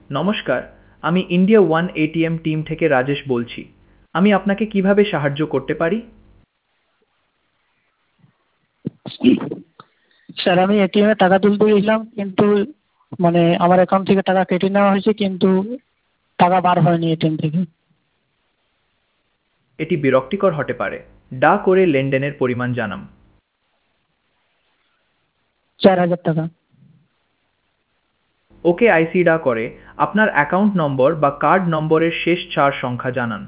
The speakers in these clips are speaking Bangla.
নমস্কার, আমি ইন্ডিয়া ওয়ান এটিএম টিম থেকে রাজেশ বলছি। আমি আপনাকে কিভাবে সাহায্য করতে পারি? স্যার, আমি এটিএম এ টাকা তুলতে গেছিলাম, কিন্তু আমার অ্যাকাউন্ট থেকে টাকা কেটে নেওয়া হয়েছে, কিন্তু টাকা বার হয়নি এটিএম থেকে। এটি বিরক্তিকর হতে পারে। করে লেনদেনের পরিমাণ জানাম। 4,000 টাকা। ওকে আইসি করে আপনার অ্যাকাউন্ট নম্বর বা কার্ড নম্বরের শেষ 4 সংখ্যা জানান।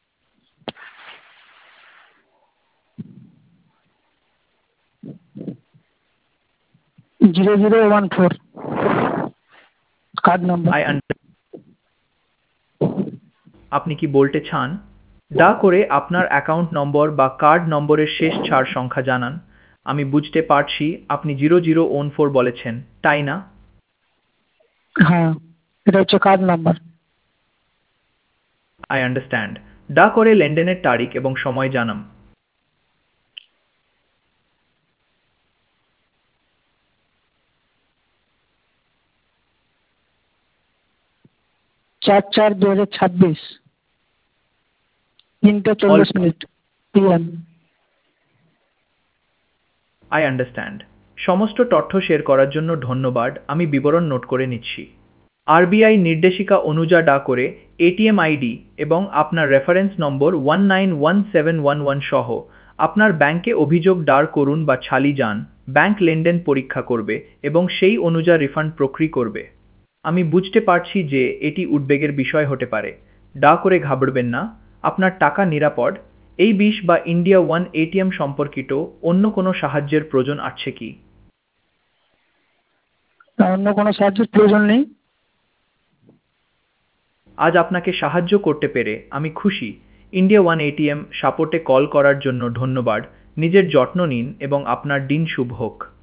0014 কার্ড নাম্বার। আই আপনি কি বলতে চান? করে আপনার অ্যাকাউন্ট নম্বর বা কার্ড নম্বরের শেষ 4 সংখ্যা জানান। আমি বুঝতে পারছি আপনি 0014 বলেছেন, তাই না? হ্যাঁ, এটা হচ্ছে কার্ড নাম্বার। I understand. করে লেনদেনের তারিখ এবং সময় জানাম। 4/4/2026, 3:40 অল মিনিট PM। I understand. সমস্ত তথ্য শেয়ার করার জন্য ধন্যবাদ। আমি বিবরণ নোট করে নিচ্ছি। আরবিআই নির্দেশিকা অনুযায়ী করে এটিএম আইডি এবং আপনার রেফারেন্স নম্বর 191711 সহ আপনার ব্যাংকে অভিযোগ দাঁড় করুন বা চালিয়ে যান। ব্যাংক লেনদেন পরীক্ষা করবে এবং সেই অনুযায়ী রিফান্ড প্রক্রিয়া করবে। আমি বুঝতে পারছি যে এটি উদ্বেগের বিষয় হতে পারে। করে ঘাবড়বেন না। আপনার টাকা নিরাপদ। এই বা ইন্ডিয়া ওয়ান এটিএম সম্পর্কিত অন্য কোনো সাহায্যের প্রয়োজন আছে কি? অন্য কোনো সাহায্যের প্রয়োজন নেই। আজ আপনাকে সাহায্য করতে পেরে আমি খুশি। ইন্ডিয়া ওয়ান এটিএম সাপোর্টে কল করার জন্য ধন্যবাদ। নিজের যত্ন নিন এবং আপনার দিন শুভ হোক।